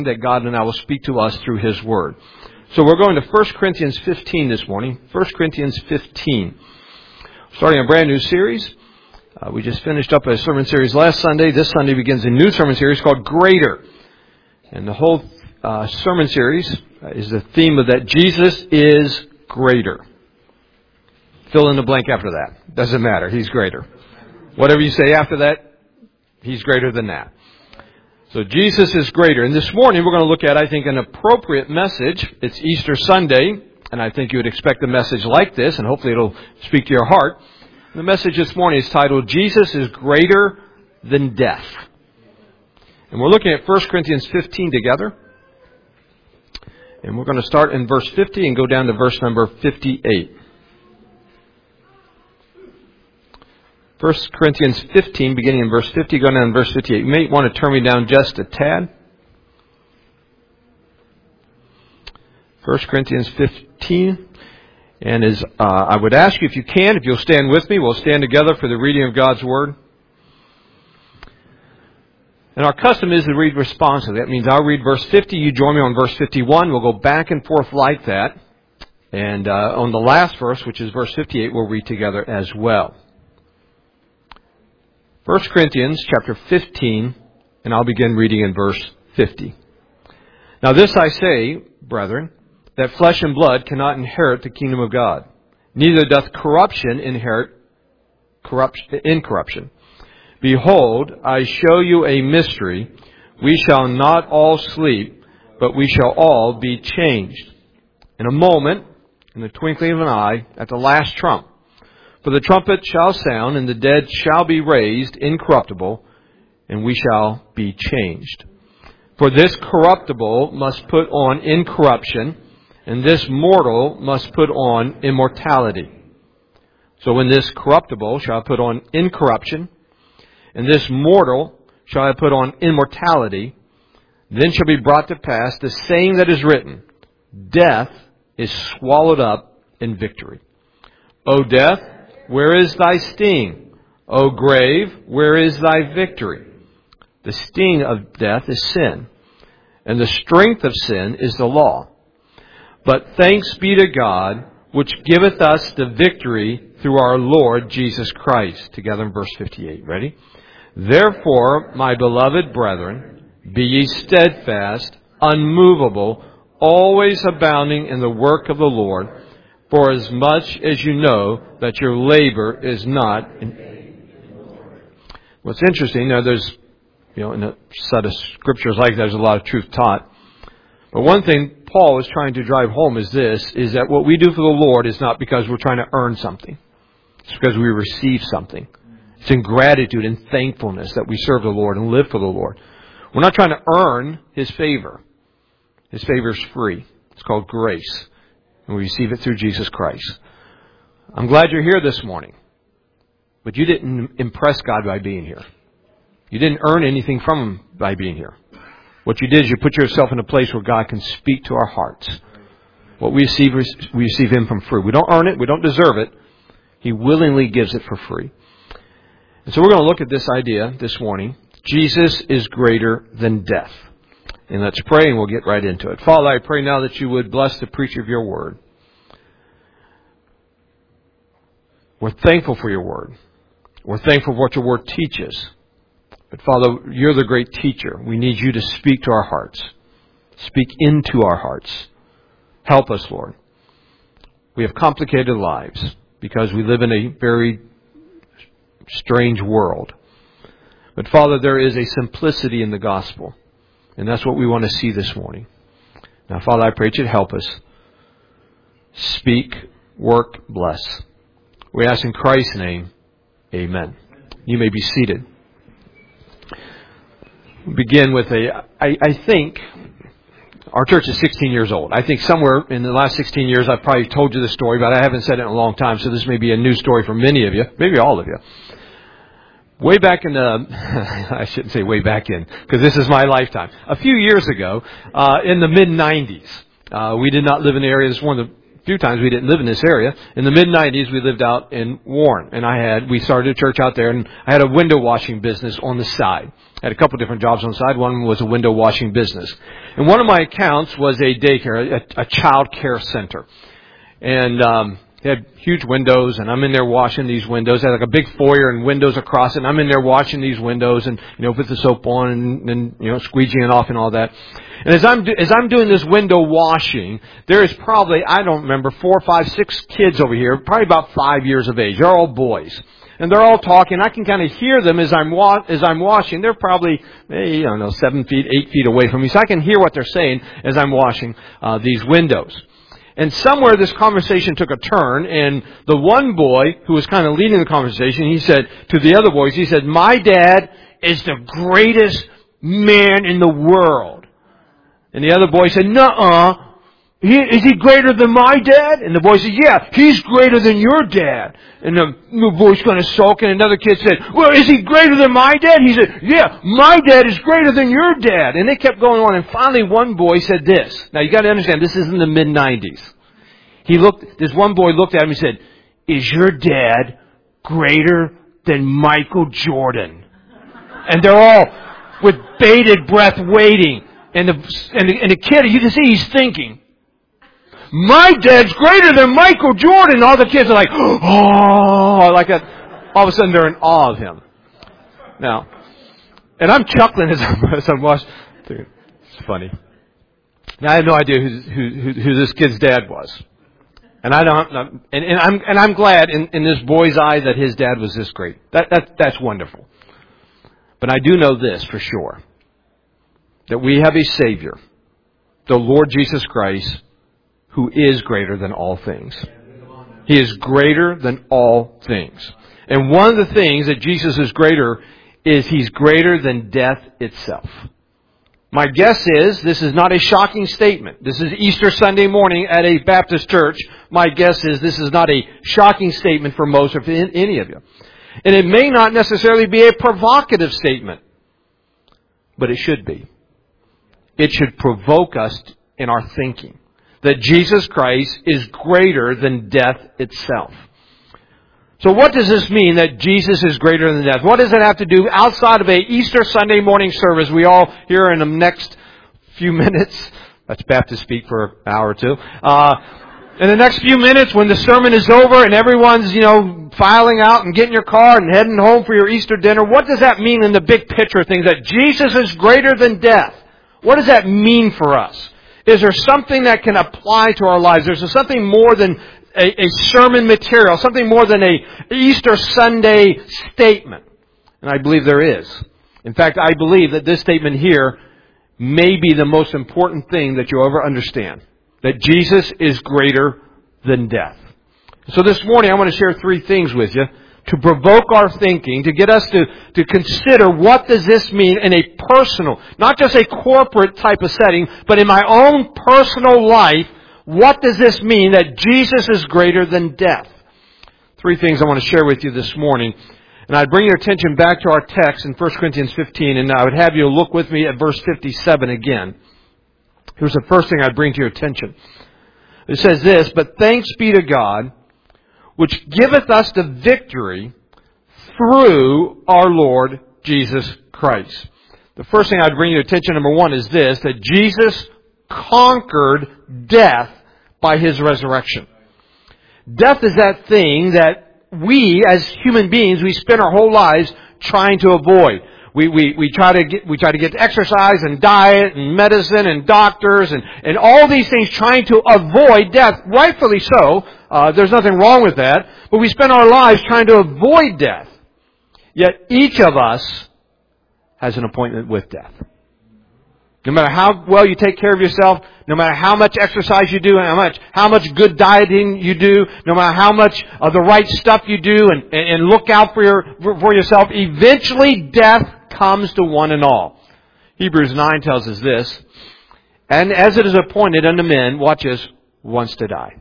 that God and I will speak to us through His Word. So we're going to 1 Corinthians 15 this morning. 1 Corinthians 15. Starting a brand new series. We just finished up a sermon series last Sunday. This Sunday begins a new sermon series called Greater. And the whole sermon series is the theme of that Jesus is greater. Fill in the blank after that. Doesn't matter. He's greater. Whatever you say after that, He's greater than that. So Jesus is greater. And this morning we're going to look at, I think, an appropriate message. It's Easter Sunday, and I think you would expect a message like this, and hopefully it'll speak to your heart. The message this morning is titled, Jesus is Greater Than Death. And we're looking at 1 Corinthians 15 together. And we're going to start in verse 50 and go down to verse number 58. 1 Corinthians 15, beginning in verse 50, going down to verse 58. You may want to turn me down just a tad. 1 Corinthians 15. And as I would ask you, if you can, if you'll stand with me, we'll stand together for the reading of God's Word. And our custom is to read responsively. That means I'll read verse 50, you join me on verse 51. We'll go back and forth like that. And on the last verse, which is verse 58, we'll read together as well. 1 Corinthians chapter 15, and I'll begin reading in verse 50. Now this I say, brethren, that flesh and blood cannot inherit the kingdom of God. Neither doth corruption inherit incorruption. Behold, I show you a mystery. We shall not all sleep, but we shall all be changed. In a moment, in the twinkling of an eye, at the last trump. For the trumpet shall sound, and the dead shall be raised incorruptible, and we shall be changed. For this corruptible must put on incorruption, and this mortal must put on immortality. So when this corruptible shall put on incorruption, and this mortal shall I put on immortality, then shall be brought to pass the saying that is written, Death is swallowed up in victory. O death, where is thy sting? O grave, where is thy victory? The sting of death is sin, and the strength of sin is the law. But thanks be to God, which giveth us the victory through our Lord Jesus Christ. Together in verse 58. Ready? Therefore, my beloved brethren, be ye steadfast, unmovable, always abounding in the work of the Lord, for as much as you know that your labor is not in vain. What's interesting, now there's, in a set of scriptures like that, there's a lot of truth taught. But one thing Paul is trying to drive home is this, is that what we do for the Lord is not because we're trying to earn something. It's because we receive something. It's in gratitude and thankfulness that we serve the Lord and live for the Lord. We're not trying to earn His favor. His favor is free. It's called grace. And we receive it through Jesus Christ. I'm glad you're here this morning. But you didn't impress God by being here. You didn't earn anything from Him by being here. What you did is you put yourself in a place where God can speak to our hearts. What we receive Him from free. We don't earn it. We don't deserve it. He willingly gives it for free. And so we're going to look at this idea this morning. Jesus is greater than death. And let's pray and we'll get right into it. Father, I pray now that you would bless the preacher of your word. We're thankful for your word. We're thankful for what your word teaches. But Father, you're the great teacher. We need you to speak to our hearts. Speak into our hearts. Help us, Lord. We have complicated lives because we live in a very strange world. But Father, there is a simplicity in the gospel. And that's what we want to see this morning. Now, Father, I pray that you'd help us. Speak, work, bless. We ask in Christ's name, amen. You may be seated. We'll begin with I think our church is 16 years old. I think somewhere in the last 16 years I've probably told you this story, but I haven't said it in a long time, so this may be a new story for many of you, maybe all of you. Way back in the, I shouldn't say way back in, because this is my lifetime. A few years ago, in the mid-90s, we did not live in the area. This is one of the few times we didn't live in this area. In the mid-90s, we lived out in Warren, and we started a church out there, and I had a window washing business on the side. I had a couple different jobs on the side. One was a window washing business. And one of my accounts was a daycare, a child care center. And they had huge windows, and I'm in there washing these windows. They had like a big foyer and windows across it, and I'm in there washing these windows and, with the soap on and squeegeeing off and all that. And as I'm doing this window washing, there is probably, I don't remember, 4, 5, 6 kids over here, probably about 5 years of age. They're all boys. And they're all talking. I can kind of hear them as I'm washing. They're probably, 7 feet, 8 feet away from me. So I can hear what they're saying as I'm washing these windows. And somewhere this conversation took a turn, and the one boy who was kind of leading the conversation, he said to the other boys, he said, "My dad is the greatest man in the world." And the other boy said, "Nuh-uh. Is he greater than my dad?" And the boy said, "Yeah, he's greater than your dad." And the boy's kind of sulking. And another kid said, "Well, is he greater than my dad?" He said, "Yeah, my dad is greater than your dad." And they kept going on. And finally one boy said this. Now you got to understand, this is in the mid-90s. This one boy looked at him and said, "Is your dad greater than Michael Jordan?" And they're all with bated breath waiting. And the kid, you can see he's thinking, "My dad's greater than Michael Jordan." All the kids are like, "Oh," like that. All of a sudden they're in awe of him. Now, and I'm chuckling as I'm watching. It's funny. Now I have no idea who this kid's dad was. And I don't, and I'm glad in this boy's eye that his dad was this great. That's wonderful. But I do know this for sure, that we have a Savior, the Lord Jesus Christ, who is greater than all things. He is greater than all things. And one of the things that Jesus is greater is He's greater than death itself. My guess is this is not a shocking statement. This is Easter Sunday morning at a Baptist church. My guess is this is not a shocking statement for most of any of you. And it may not necessarily be a provocative statement, but it should be. It should provoke us in our thinking that Jesus Christ is greater than death itself. So what does this mean, that Jesus is greater than death? What does it have to do outside of a Easter Sunday morning service we all hear in the next few minutes? That's Baptist speak for an hour or two. In the next few minutes when the sermon is over and everyone's, filing out and getting your car and heading home for your Easter dinner, what does that mean in the big picture of things, that Jesus is greater than death? What does that mean for us? Is there something that can apply to our lives? Is there something more than a sermon material, something more than a Easter Sunday statement? And I believe there is. In fact, I believe that this statement here may be the most important thing that you'll ever understand. That Jesus is greater than death. So this morning I want to share 3 things with you to provoke our thinking, to get us to consider what does this mean in a personal, not just a corporate type of setting, but in my own personal life. What does this mean that Jesus is greater than death? 3 things I want to share with you this morning. And I'd bring your attention back to our text in 1 Corinthians 15, and I would have you look with me at verse 57 again. Here's the first thing I'd bring to your attention. It says this, "But thanks be to God, which giveth us the victory through our Lord Jesus Christ." The first thing I'd bring your attention, number 1, is this, that Jesus conquered death by His resurrection. Death is that thing that we, as human beings, we spend our whole lives trying to avoid. We try to get exercise and diet and medicine and doctors and all these things trying to avoid death. Rightfully so. There's nothing wrong with that. But we spend our lives trying to avoid death. Yet each of us has an appointment with death. No matter how well you take care of yourself, no matter how much exercise you do, how much good dieting you do, no matter how much of the right stuff you do and look out for yourself, eventually death comes to one and all. Hebrews 9 tells us this, "And as it is appointed unto men," watch this, "once to die."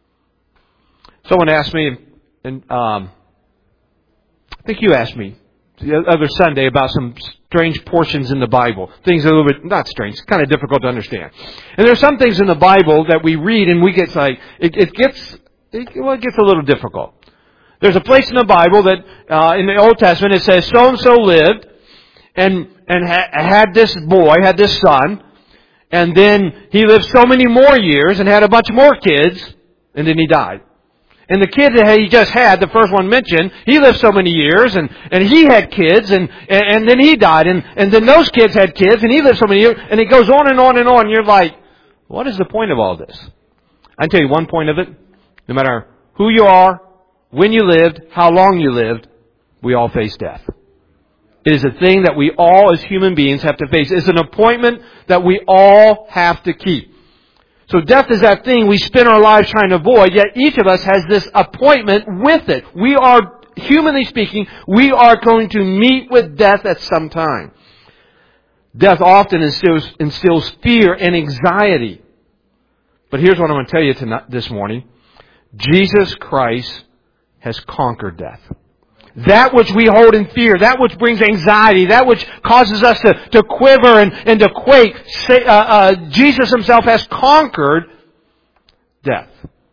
Someone asked me, and I think you asked me the other Sunday about some strange portions in the Bible. Things a little bit, not strange, kind of difficult to understand. And there's some things in the Bible that we read and we get like, it gets a little difficult. There's a place in the Bible that, in the Old Testament, it says, so-and-so lived and had this boy, had this son, and then he lived so many more years and had a bunch more kids, and then he died. And the kid that he just had, the first one mentioned, he lived so many years, and he had kids, and then he died, and then those kids had kids, and he lived so many years, and it goes on and on and on. You're like, what is the point of all this? I can tell you one point of it. No matter who you are, when you lived, how long you lived, we all face death. It is a thing that we all as human beings have to face. It's an appointment that we all have to keep. So death is that thing we spend our lives trying to avoid, yet each of us has this appointment with it. We are, humanly speaking, we are going to meet with death at some time. Death often instills fear and anxiety. But here's what I'm going to tell you this morning. Jesus Christ has conquered death. That which we hold in fear, that which brings anxiety, that which causes us to quiver and to quake, Jesus Himself has conquered death.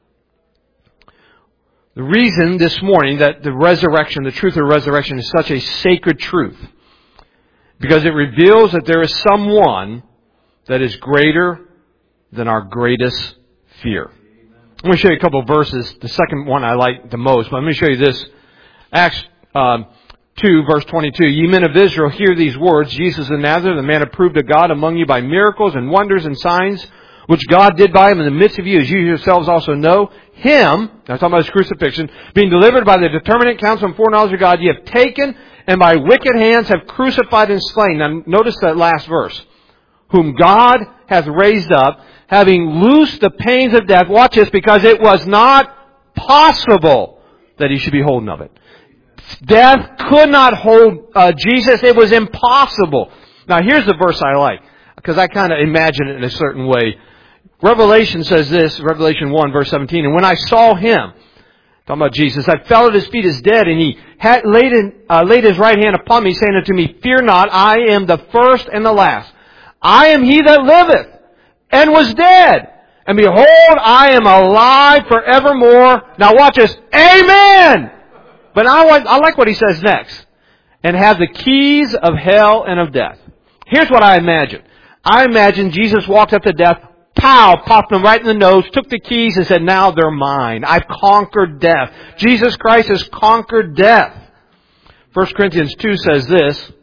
The reason this morning that the resurrection, the truth of the resurrection is such a sacred truth, because it reveals that there is someone that is greater than our greatest fear. I'm going to show you a couple of verses. The second one I like the most, but let me show you this. Acts 2, verse 22. Ye men of Israel, hear these words. Jesus of Nazareth, a man approved of God among you by miracles and wonders and signs, which God did by Him in the midst of you, as you yourselves also know. Him, I'm talking about His crucifixion, being delivered by the determinate counsel and foreknowledge of God, ye have taken and by wicked hands have crucified and slain. Now notice that last verse. Whom God hath raised up, having loosed the pains of death. Watch this, because it was not possible that He should be holden of it. Death could not hold Jesus. It was impossible. Now here's the verse I like, because I kind of imagine it in a certain way. Revelation says this, Revelation 1, verse 17, and when I saw Him, talking about Jesus, I fell at His feet as dead, and He had laid His right hand upon me, saying unto me, Fear not, I am the first and the last. I am He that liveth, and was dead. And behold, I am alive forevermore. Now watch this. Amen! But I like what He says next. And have the keys of hell and of death. Here's what I imagine. I imagine Jesus walked up to death, pow, popped him right in the nose, took the keys and said, now they're mine. I've conquered death. Jesus Christ has conquered death. 1 Corinthians 2 says this,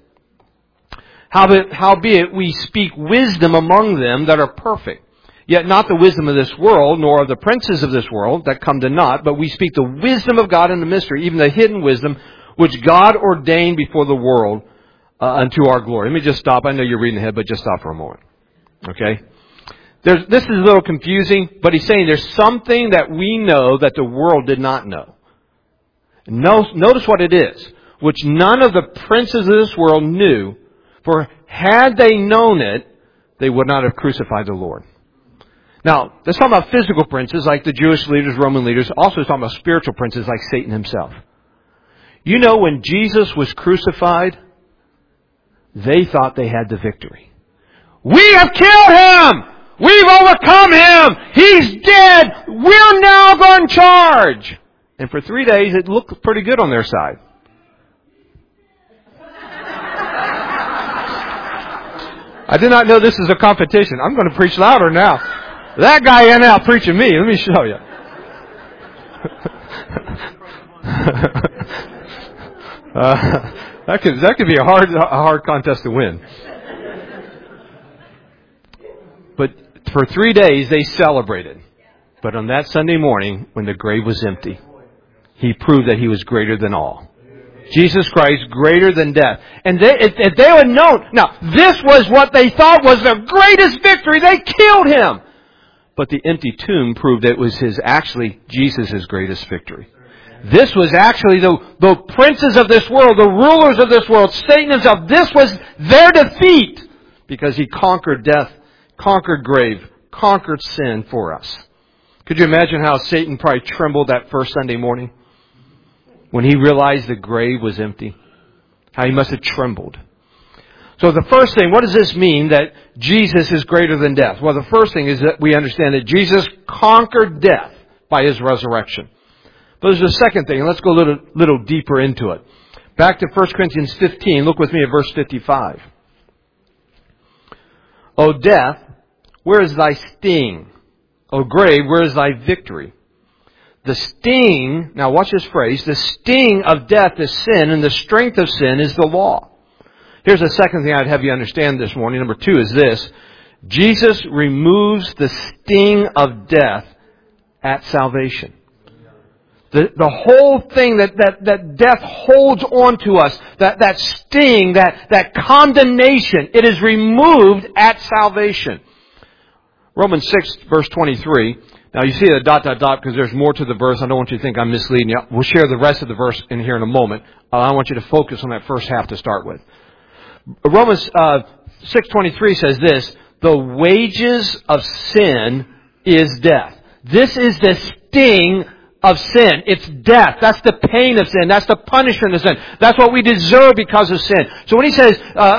Howbeit we speak wisdom among them that are perfect. Yet not the wisdom of this world, nor of the princes of this world that come to naught, but we speak the wisdom of God in the mystery, even the hidden wisdom, which God ordained before the world unto our glory. Let me just stop. I know you're reading ahead, but just stop for a moment. Okay? This is a little confusing, but he's saying there's something that we know that the world did not know. Notice what it is, which none of the princes of this world knew, for had they known it, they would not have crucified the Lord. Now, let's talk about physical princes like the Jewish leaders, Roman leaders. Also, talking about spiritual princes like Satan himself. You know, when Jesus was crucified, they thought they had the victory. We have killed Him! We've overcome Him! He's dead! We're now going to charge! And for 3 days, it looked pretty good on their side. I did not know this is a competition. I'm going to preach louder now. That guy ain't out preaching me. Let me show you. That could be a hard contest to win. But for 3 days they celebrated. But on that Sunday morning, when the grave was empty, He proved that He was greater than all. Jesus Christ, greater than death. And if they had known, now this was what they thought was the greatest victory. They killed Him. But the empty tomb proved that it was Jesus' greatest victory. This was actually the princes of this world, the rulers of this world, Satan himself. This was their defeat because He conquered death, conquered grave, conquered sin for us. Could you imagine how Satan probably trembled that first Sunday morning when he realized the grave was empty? how he must have trembled. So the first thing, what does this mean that Jesus is greater than death? Well, the first thing is that we understand that Jesus conquered death by his resurrection. But there's a second thing, and let's go a little deeper into it. Back to 1 Corinthians 15, look with me at verse 55. O death, where is thy sting? O grave, where is thy victory? The sting, now watch this phrase, the sting of death is sin, and the strength of sin is the law. Here's the second thing I'd have you understand this morning. Number 2 is this. Jesus removes the sting of death at salvation. The whole thing that death holds on to us, that sting, that condemnation, it is removed at salvation. Romans 6, verse 23. Now you see the ... because there's more to the verse. I don't want you to think I'm misleading you. We'll share the rest of the verse in here in a moment. I want you to focus on that first half to start with. Romans 6:23 says this, the wages of sin is death. This is the sting of sin. It's death. That's the pain of sin. That's the punishment of sin. That's what we deserve because of sin. So when he says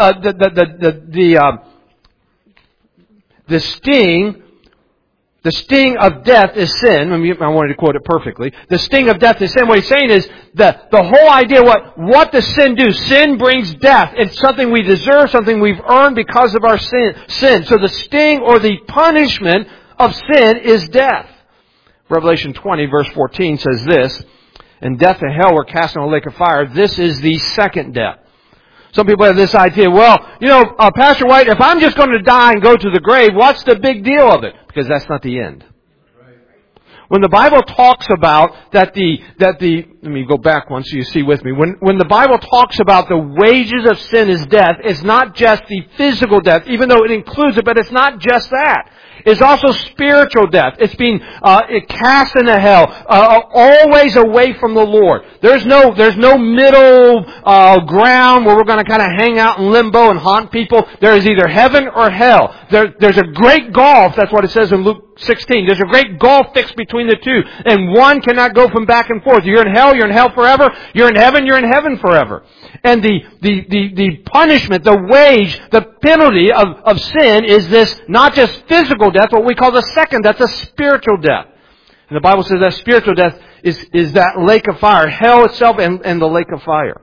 the sting of death is sin. I wanted to quote it perfectly. The sting of death is sin. What he's saying is the whole idea, what does sin do? Sin brings death. It's something we deserve, something we've earned because of our sin. So the sting or the punishment of sin is death. Revelation 20 verse 14 says this, and death and hell were cast in a lake of fire. This is the second death. Some people have this idea, Pastor White, if I'm just going to die and go to the grave, what's the big deal of it? Because that's not the end. When the Bible talks about let me go back one so you see with me. When the Bible talks about the wages of sin is death, it's not just the physical death, even though it includes it, but it's not just that. It's also spiritual death. It's being cast into hell, always away from the Lord. There's no middle ground where we're going to kind of hang out in limbo and haunt people. There is either heaven or hell. There's a great gulf. That's what it says in Luke 16. There's a great gulf fixed between the two, and one cannot go from back and forth. You're in hell forever. You're in heaven forever. And the punishment, the wage, the penalty of sin is this, not just physical death, what we call the second death, the spiritual death. And the Bible says that spiritual death is that lake of fire, hell itself and the lake of fire.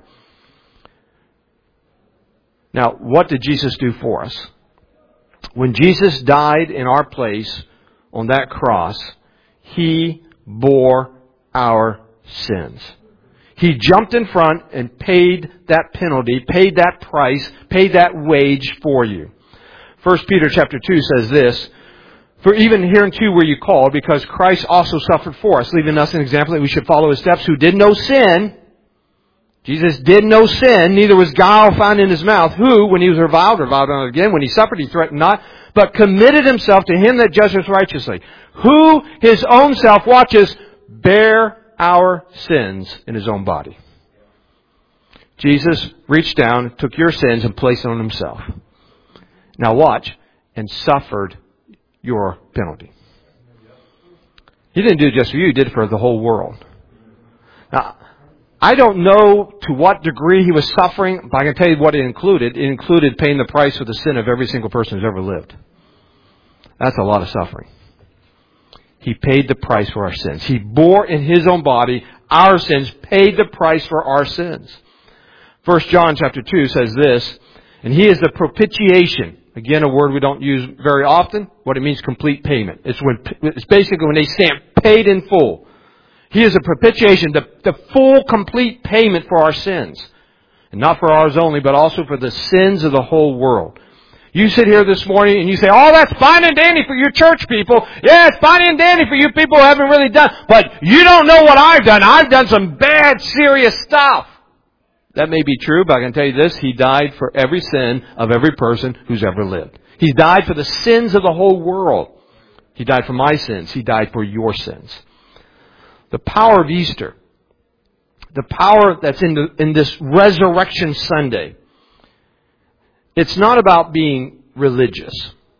Now, what did Jesus do for us? When Jesus died in our place on that cross, He bore our sins. He jumped in front and paid that penalty, paid that price, paid that wage for you. 1 Peter chapter 2 says this, for even hereunto were you called, because Christ also suffered for us, leaving us an example that we should follow His steps, who did no sin. Jesus did no sin, neither was guile found in His mouth, who, when He was reviled not again. When He suffered, He threatened not, but committed Himself to Him that judges righteously, who His own self, watches, bear our sins in His own body. Jesus reached down, took your sins, and placed them on Himself. Now watch, and suffered your penalty. He didn't do it just for you, He did it for the whole world. Now, I don't know to what degree He was suffering, but I can tell you what it included. It included paying the price for the sin of every single person who's ever lived. That's a lot of suffering. He paid the price for our sins. He bore in His own body our sins, paid the price for our sins. 1 John chapter 2 says this, and He is the propitiation. Again, a word we don't use very often. What it means, complete payment. It's basically when they stamp paid in full. He is a propitiation, the full, complete payment for our sins. And not for ours only, but also for the sins of the whole world. You sit here this morning and you say, oh, that's fine and dandy for you church people. Yeah, it's fine and dandy for you people who haven't really done. But you don't know what I've done. I've done some bad, serious stuff. That may be true, but I can tell you this. He died for every sin of every person who's ever lived. He died for the sins of the whole world. He died for my sins. He died for your sins. The power of Easter, the power that's in this Resurrection Sunday, it's not about being religious.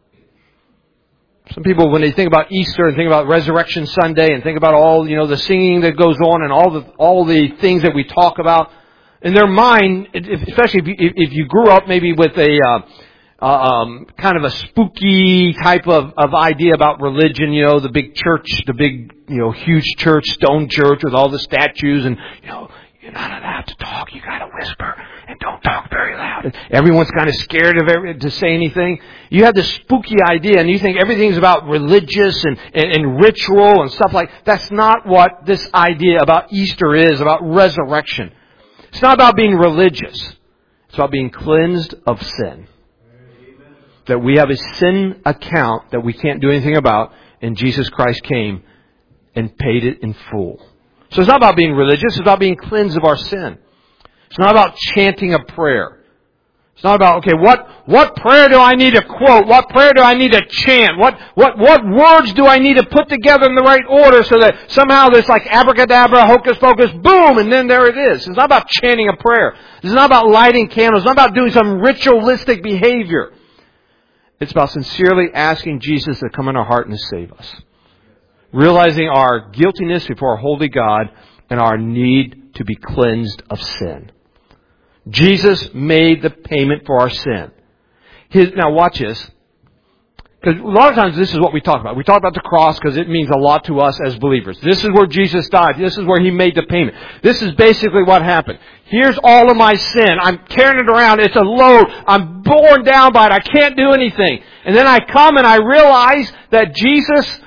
Some people, when they think about Easter and think about Resurrection Sunday and think about all, the singing that goes on and all the things that we talk about, In their mind, especially if you grew up maybe with a kind of a spooky type of idea about religion, the big church, the big, huge church, stone church with all the statues, and, you're not allowed to talk, you gotta whisper, and don't talk very loud. And everyone's kind of scared of to say anything. You have this spooky idea, and you think everything's about religious and ritual and stuff like that. That's not what this idea about Easter is, about resurrection. It's not about being religious. It's about being cleansed of sin. That we have a sin account that we can't do anything about, and Jesus Christ came and paid it in full. So it's not about being religious, it's about being cleansed of our sin. It's not about chanting a prayer. It's not about, okay, what prayer do I need to quote? What prayer do I need to chant? What words do I need to put together in the right order so that somehow there's like abracadabra, hocus pocus, boom, and then there it is. It's not about chanting a prayer. It's not about lighting candles. It's not about doing some ritualistic behavior. It's about sincerely asking Jesus to come in our heart and to save us. Realizing our guiltiness before a holy God and our need to be cleansed of sin. Jesus made the payment for our sin. Now watch this. Because a lot of times this is what we talk about. We talk about the cross because it means a lot to us as believers. This is where Jesus died. This is where He made the payment. This is basically what happened. Here's all of my sin. I'm carrying it around. It's a load. I'm borne down by it. I can't do anything. And then I come and I realize that Jesus...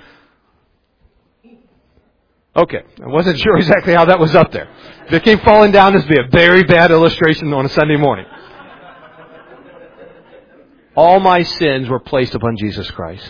Okay, I wasn't sure exactly how that was up there. If it came falling down, this would be a very bad illustration on a Sunday morning. All my sins were placed upon Jesus Christ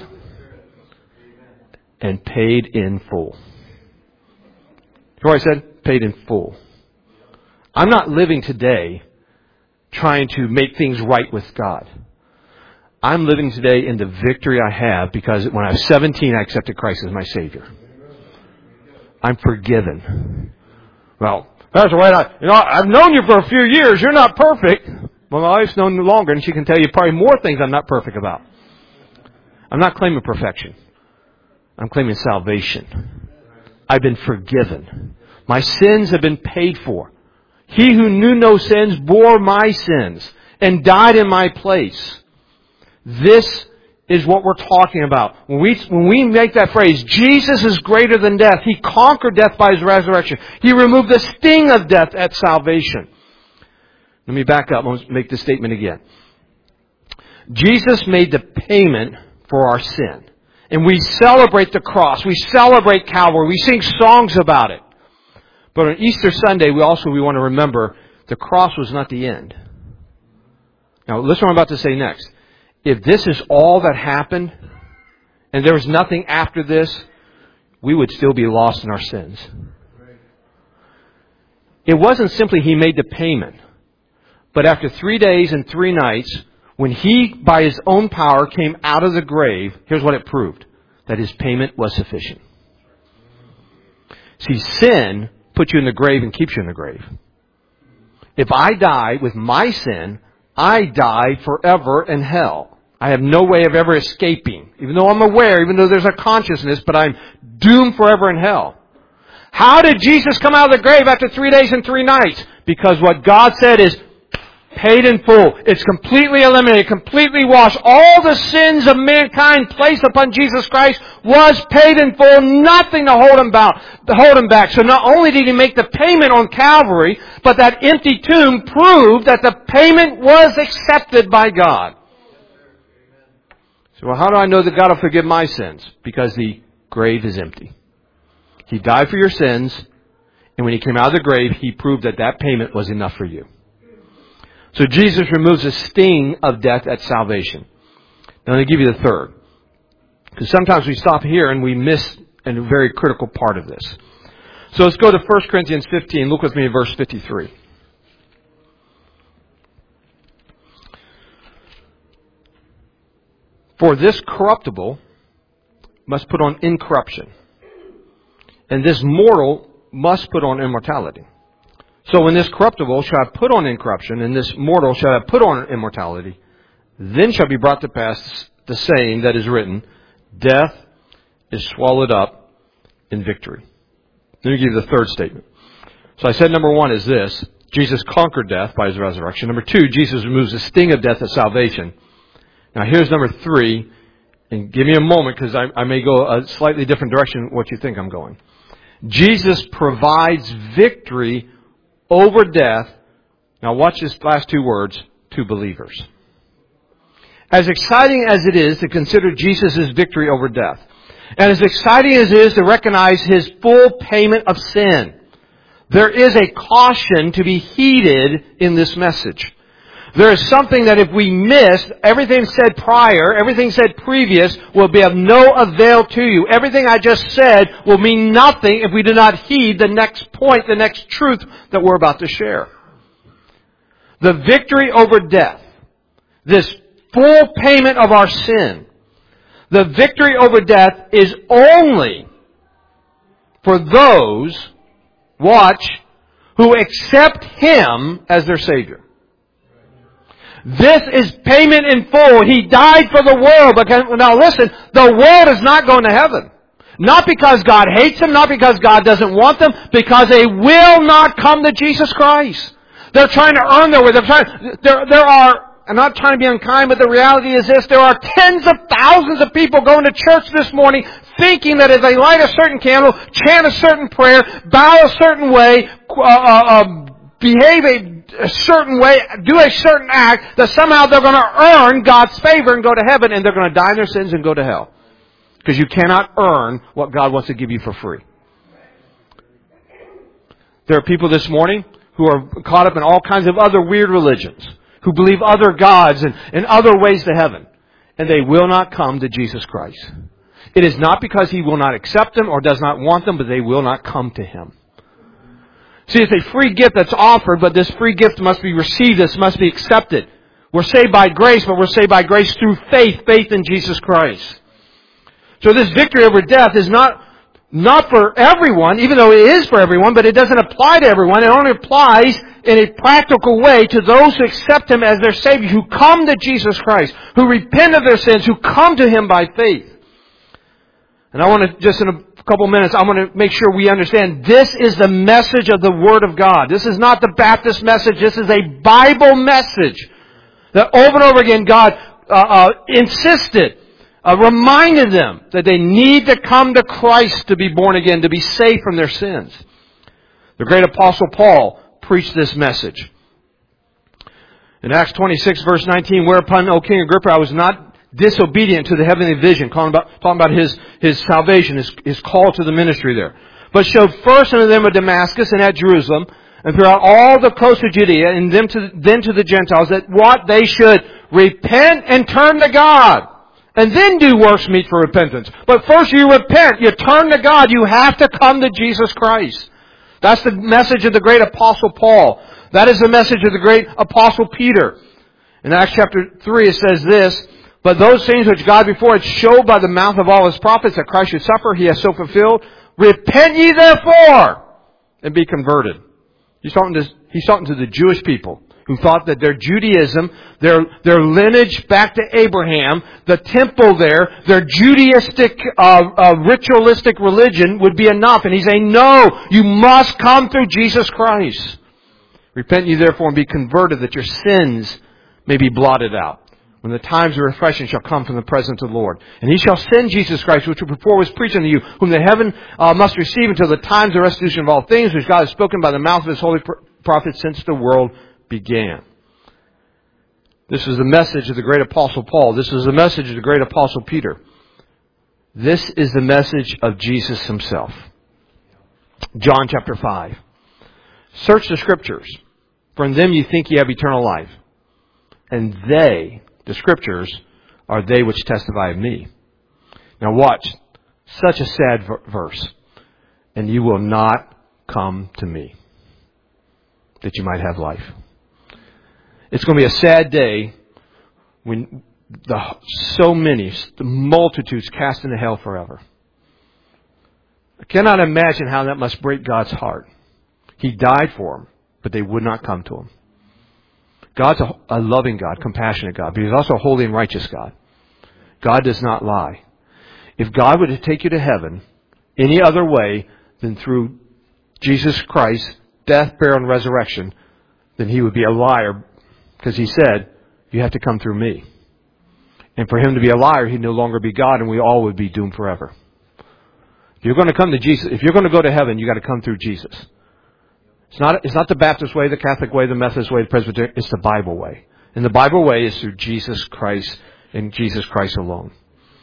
and paid in full. Hear what I said? Paid in full. I'm not living today trying to make things right with God. I'm living today in the victory I have because when I was 17, I accepted Christ as my Savior. I'm forgiven. Well, Pastor White, I've known you for a few years. You're not perfect. Well, my wife's known you longer, and she can tell you probably more things I'm not perfect about. I'm not claiming perfection. I'm claiming salvation. I've been forgiven. My sins have been paid for. He who knew no sins bore my sins and died in my place. This is what we're talking about. When we make that phrase, Jesus is greater than death. He conquered death by His resurrection. He removed the sting of death at salvation. Let me back up and make this statement again. Jesus made the payment for our sin. And we celebrate the cross. We celebrate Calvary. We sing songs about it. But on Easter Sunday, we want to remember the cross was not the end. Now, listen what I'm about to say next. If this is all that happened, and there was nothing after this, we would still be lost in our sins. It wasn't simply He made the payment. But after 3 days and 3 nights, when He, by His own power, came out of the grave, here's what it proved. That His payment was sufficient. See, sin puts you in the grave and keeps you in the grave. If I die with my sin, I die forever in hell. I have no way of ever escaping. Even though I'm aware, even though there's a consciousness, but I'm doomed forever in hell. How did Jesus come out of the grave after 3 days and 3 nights? Because what God said is paid in full. It's completely eliminated, completely washed. All the sins of mankind placed upon Jesus Christ was paid in full. Nothing to hold Him back. So not only did He make the payment on Calvary, but that empty tomb proved that the payment was accepted by God. So how do I know that God will forgive my sins? Because the grave is empty. He died for your sins, and when He came out of the grave, He proved that that payment was enough for you. So Jesus removes the sting of death at salvation. Now let me give you the third. Because sometimes we stop here and we miss a very critical part of this. So let's go to 1 Corinthians 15. Look with me at verse 53. For this corruptible must put on incorruption, and this mortal must put on immortality. So when this corruptible shall have put on incorruption, and this mortal shall have put on immortality, then shall be brought to pass the saying that is written, death is swallowed up in victory. Let me give you the third statement. So I said number one is this. Jesus conquered death by His resurrection. Number 2, Jesus removes the sting of death as salvation. Now here's number 3, and give me a moment because I may go a slightly different direction than what you think I'm going. Jesus provides victory over death. Now watch this last 2 words, to believers. As exciting as it is to consider Jesus' victory over death, and as exciting as it is to recognize His full payment of sin, there is a caution to be heeded in this message. There is something that if we miss, everything said prior, everything said previous, will be of no avail to you. Everything I just said will mean nothing if we do not heed the next point, the next truth that we're about to share. The victory over death, this full payment of our sin, the victory over death is only for those, watch, who accept Him as their Savior. This is payment in full. He died for the world. But now listen, the world is not going to heaven. Not because God hates them, not because God doesn't want them, because they will not come to Jesus Christ. They're trying to earn their way. There are, I'm not trying to be unkind, but the reality is this, there are tens of thousands of people going to church this morning thinking that if they light a certain candle, chant a certain prayer, bow a certain way, behave a certain way, do a certain act, that somehow they're going to earn God's favor and go to heaven, and they're going to die in their sins and go to hell. Because you cannot earn what God wants to give you for free. There are people this morning who are caught up in all kinds of other weird religions, who believe other gods and other ways to heaven, and they will not come to Jesus Christ. It is not because He will not accept them or does not want them, but they will not come to Him. See, it's a free gift that's offered, but this free gift must be received. This must be accepted. We're saved by grace, but we're saved by grace through faith in Jesus Christ. So this victory over death is not for everyone, even though it is for everyone, but it doesn't apply to everyone. It only applies in a practical way to those who accept Him as their Savior, who come to Jesus Christ, who repent of their sins, who come to Him by faith. And I want to, just in a couple minutes, I want to make sure we understand this is the message of the Word of God. This is not the Baptist message. This is a Bible message that over and over again God insisted, reminded them that they need to come to Christ to be born again, to be saved from their sins. The great apostle Paul preached this message. In Acts 26 verse 19, whereupon, O King Agrippa, I was not disobedient to the heavenly vision, talking about his salvation, his call to the ministry there, but showed first unto them at Damascus and at Jerusalem, and throughout all the coast of Judea, and then to the Gentiles, that what they should repent and turn to God, and then do works meet for repentance. But first you repent, you turn to God, you have to come to Jesus Christ. That's the message of the great apostle Paul. That is the message of the great apostle Peter. In Acts chapter 3 it says this, but those things which God before had showed by the mouth of all His prophets that Christ should suffer, He has so fulfilled. Repent ye therefore, and be converted. He's talking to the Jewish people who thought that their Judaism, their lineage back to Abraham, the temple there, their Judaistic, ritualistic religion would be enough. And He's saying, no, you must come through Jesus Christ. Repent ye therefore and be converted, that your sins may be blotted out, when the times of refreshing shall come from the presence of the Lord. And He shall send Jesus Christ, which before was preached unto you, whom the heaven must receive until the times of restitution of all things, which God has spoken by the mouth of His holy prophets since the world began. This is the message of the great apostle Paul. This is the message of the great apostle Peter. This is the message of Jesus Himself. John chapter 5. Search the Scriptures, for in them you think ye have eternal life. And they, the Scriptures, are they which testify of me. Now watch. Such a sad verse. And you will not come to me, that you might have life. It's going to be a sad day when the multitudes cast into hell forever. I cannot imagine how that must break God's heart. He died for them, but they would not come to Him. God's a loving God, compassionate God, but He's also a holy and righteous God. God does not lie. If God were to take you to heaven any other way than through Jesus Christ, death, burial, and resurrection, then he would be a liar, because he said, you have to come through me. And for him to be a liar, he'd no longer be God, and we all would be doomed forever. If you're going to come to Jesus, if you're going to go to heaven, you got to come through Jesus. It's not the Baptist way, the Catholic way, the Methodist way, the Presbyterian. It's the Bible way. And the Bible way is through Jesus Christ and Jesus Christ alone.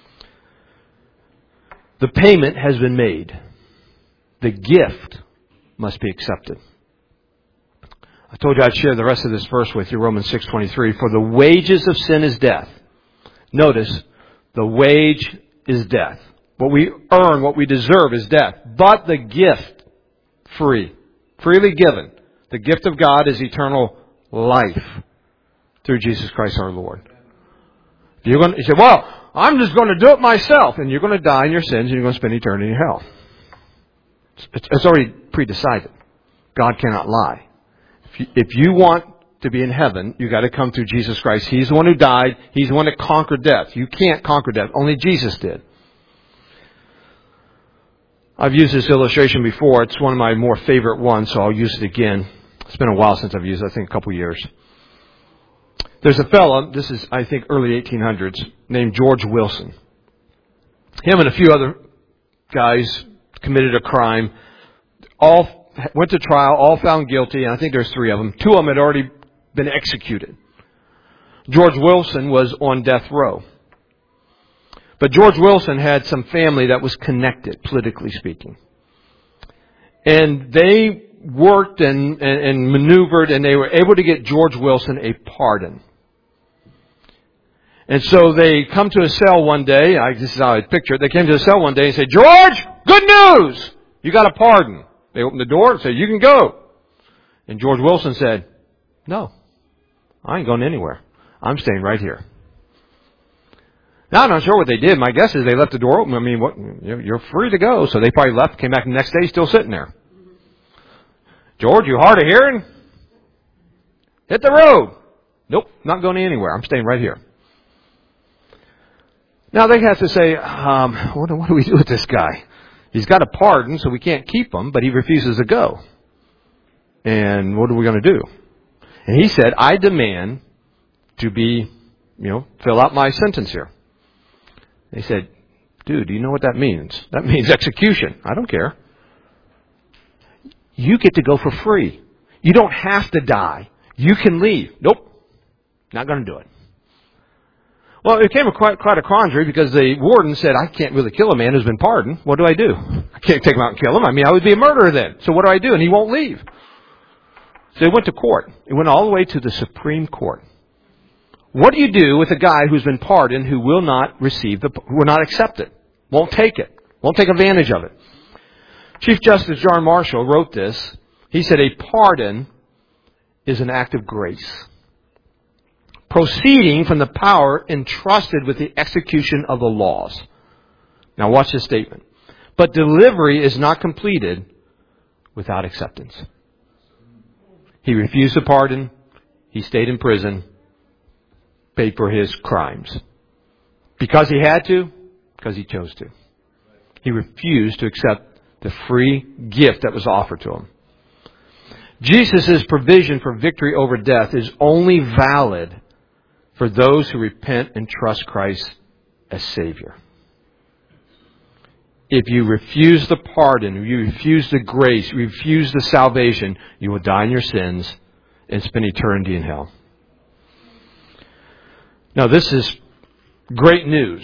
The payment has been made. The gift must be accepted. I told you I'd share the rest of this verse with you, Romans 6:23. For the wages of sin is death. Notice, the wage is death. What we earn, what we deserve is death. But the gift, free. Freely given. The gift of God is eternal life through Jesus Christ our Lord. You say, well, I'm just going to do it myself. And you're going to die in your sins and you're going to spend eternity in hell. It's already pre-decided. God cannot lie. If you want to be in heaven, you got to come through Jesus Christ. He's the one who died. He's the one that conquered death. You can't conquer death. Only Jesus did. I've used this illustration before. It's one of my more favorite ones, so I'll use it again. It's been a while since I've used it. I think a couple years. There's a fellow, this is, I think, early 1800s, named George Wilson. Him and a few other guys committed a crime. All went to trial, all found guilty, and I think there's 3 of them. 2 of them had already been executed. George Wilson was on death row. But George Wilson had some family that was connected, politically speaking. And they worked and maneuvered, and they were able to get George Wilson a pardon. And so they come to a cell one day. This is how I picture it. They came to a cell one day and said, George, good news! You got a pardon. They opened the door and said, you can go. And George Wilson said, no, I ain't going anywhere. I'm staying right here. Now, I'm not sure what they did. My guess is they left the door open. I mean, you're free to go. So they probably left, came back the next day, still sitting there. George, you hard of hearing? Hit the road. Nope, not going anywhere. I'm staying right here. Now, they have to say, what do we do with this guy? He's got a pardon, so we can't keep him, but he refuses to go. And what are we going to do? And he said, I demand to be, fill out my sentence here. They said, dude, do you know what that means? That means execution. I don't care. You get to go for free. You don't have to die. You can leave. Nope. Not going to do it. Well, it became quite a quandary because the warden said, I can't really kill a man who's been pardoned. What do I do? I can't take him out and kill him. I mean, I would be a murderer then. So what do I do? And he won't leave. So they went to court. It went all the way to the Supreme Court. What do you do with a guy who's been pardoned who will not will not accept it, won't take it, won't take advantage of it? Chief Justice John Marshall wrote this. He said, a pardon is an act of grace, proceeding from the power entrusted with the execution of the laws. Now watch this statement. But delivery is not completed without acceptance. He refused to pardon. He stayed in prison. Paid for his crimes. Because he had to, because he chose to. He refused to accept the free gift that was offered to him. Jesus' provision for victory over death is only valid for those who repent and trust Christ as Savior. If you refuse the pardon, you refuse the grace, you refuse the salvation, you will die in your sins and spend eternity in hell. Now, this is great news,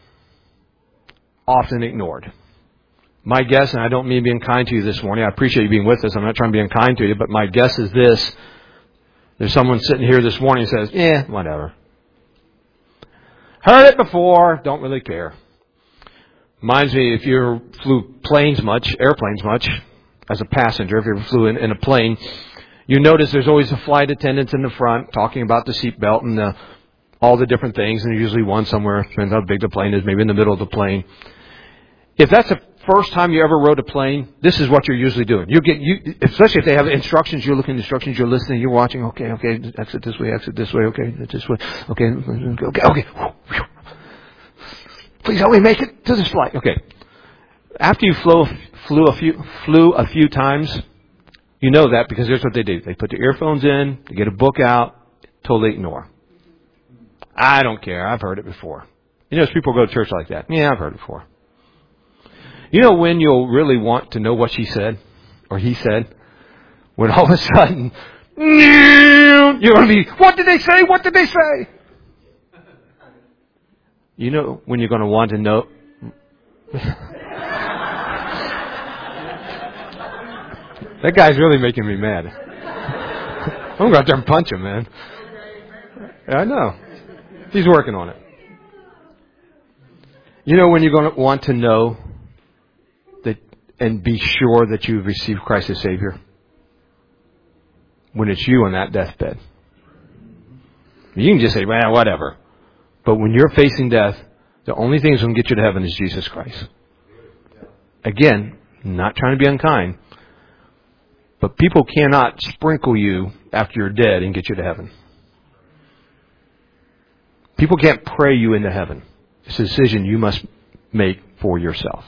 often ignored. My guess, and I don't mean being kind to you this morning, I appreciate you being with us, I'm not trying to be unkind to you, but my guess is this. There's someone sitting here this morning who says, whatever. Heard it before, don't really care. Reminds me, if you flew airplanes much, as a passenger, if you ever flew in a plane, you notice there's always a flight attendant in the front talking about the seatbelt and all the different things, and there's usually one somewhere, depends how big the plane is, maybe in the middle of the plane. If that's the first time you ever rode a plane, this is what you're usually doing. Especially if they have instructions, you're looking at instructions, you're listening, you're watching, okay, exit this way, okay, this way, okay. Please help me make it to this flight. Okay. After you flew a few times, You know that because here's what they do. They put their earphones in, they get a book out, totally ignore. I don't care. I've heard it before. You know, people go to church like that. Yeah, I've heard it before. You know when you'll really want to know what she said or he said? When all of a sudden, you're going to be, what did they say? What did they say? You know when you're going to want to know. That guy's really making me mad. I'm going to go out there and punch him, man. Yeah, I know. He's working on it. You know when you're going to want to know that and be sure that you've received Christ as Savior? When it's you on that deathbed. You can just say, well, whatever. But when you're facing death, the only thing that's going to get you to heaven is Jesus Christ. Again, not trying to be unkind, but people cannot sprinkle you after you're dead and get you to heaven. People can't pray you into heaven. It's a decision you must make for yourself.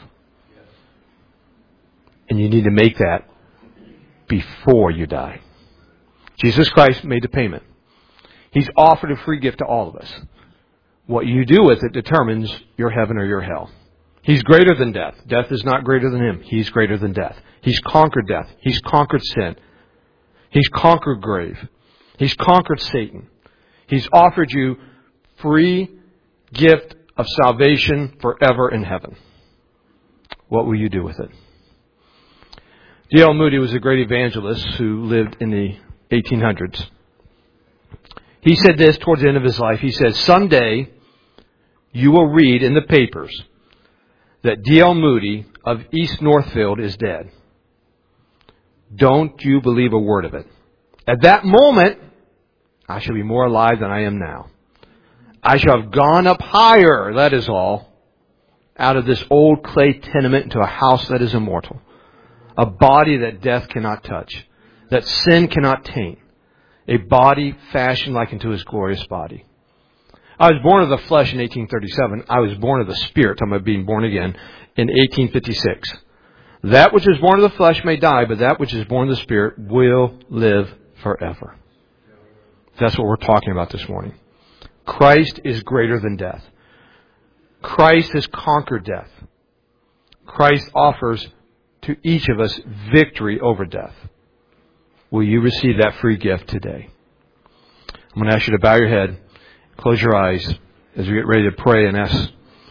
And you need to make that before you die. Jesus Christ made the payment. He's offered a free gift to all of us. What you do with it determines your heaven or your hell. He's greater than death. Death is not greater than Him. He's greater than death. He's conquered death. He's conquered sin. He's conquered grave. He's conquered Satan. He's offered you free gift of salvation forever in heaven. What will you do with it? D.L. Moody was a great evangelist who lived in the 1800s. He said this towards the end of his life. He said, someday you will read in the papers that D.L. Moody of East Northfield is dead. Don't you believe a word of it. At that moment, I shall be more alive than I am now. I shall have gone up higher, that is all, out of this old clay tenement into a house that is immortal. A body that death cannot touch, that sin cannot taint. A body fashioned like unto His glorious body. I was born of the flesh in 1837. I was born of the Spirit, talking about being born again, in 1856. That which is born of the flesh may die, but that which is born of the Spirit will live forever. That's what we're talking about this morning. Christ is greater than death. Christ has conquered death. Christ offers to each of us victory over death. Will you receive that free gift today? I'm going to ask you to bow your head, close your eyes as we get ready to pray and ask